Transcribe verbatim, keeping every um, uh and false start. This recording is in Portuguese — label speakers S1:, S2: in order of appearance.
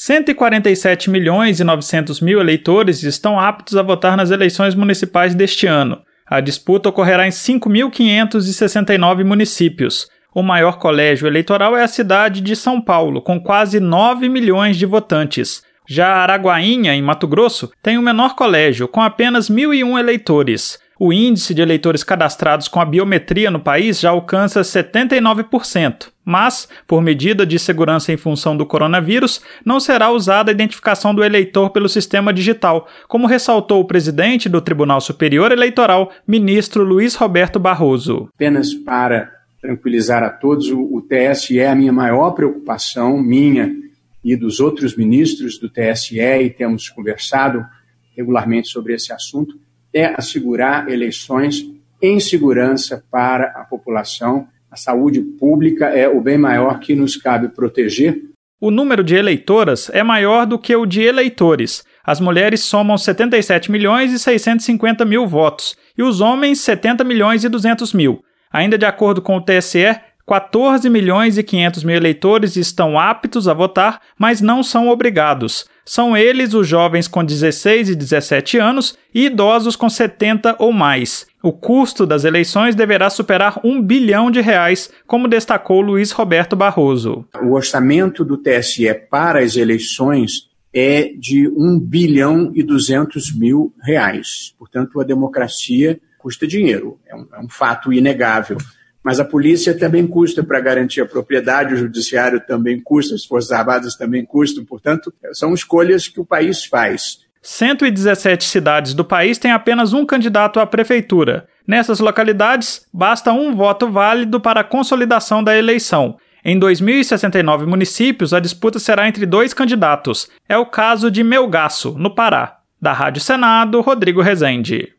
S1: cento e quarenta e sete milhões e novecentos mil eleitores estão aptos a votar nas eleições municipais deste ano. A disputa ocorrerá em cinco mil quinhentos e sessenta e nove municípios. O maior colégio eleitoral é a cidade de São Paulo, com quase nove milhões de votantes. Já Araguainha, em Mato Grosso, tem o menor colégio, com apenas mil e um eleitores. O índice de eleitores cadastrados com a biometria no país já alcança setenta e nove por cento, mas, por medida de segurança em função do coronavírus, não será usada a identificação do eleitor pelo sistema digital, como ressaltou o presidente do Tribunal Superior Eleitoral, ministro Luiz Roberto Barroso.
S2: Apenas para tranquilizar a todos, o T S E é a minha maior preocupação, minha e dos outros ministros do T S E, e temos conversado regularmente sobre esse assunto, é assegurar eleições em segurança para a população. A saúde pública é o bem maior que nos cabe proteger.
S1: O número de eleitoras é maior do que o de eleitores. As mulheres somam setenta e sete milhões e seiscentos e cinquenta mil votos e os homens setenta milhões e duzentos mil. Ainda de acordo com o T S E, quatorze milhões e quinhentos mil eleitores estão aptos a votar, mas não são obrigados. São eles os jovens com dezesseis e dezessete anos e idosos com setenta ou mais. O custo das eleições deverá superar um bilhão de reais, como destacou Luiz Roberto Barroso.
S2: O orçamento do T S E para as eleições é de um bilhão e duzentos mil reais. Portanto, a democracia custa dinheiro, é um, é um fato inegável. Mas a polícia também custa para garantir a propriedade, o judiciário também custa, as Forças Armadas também custam, portanto, são escolhas que o país faz.
S1: cento e dezessete cidades do país têm apenas um candidato à prefeitura. Nessas localidades, basta um voto válido para a consolidação da eleição. Em dois mil e sessenta e nove municípios, a disputa será entre dois candidatos. É o caso de Melgaço, no Pará. Da Rádio Senado, Rodrigo Rezende.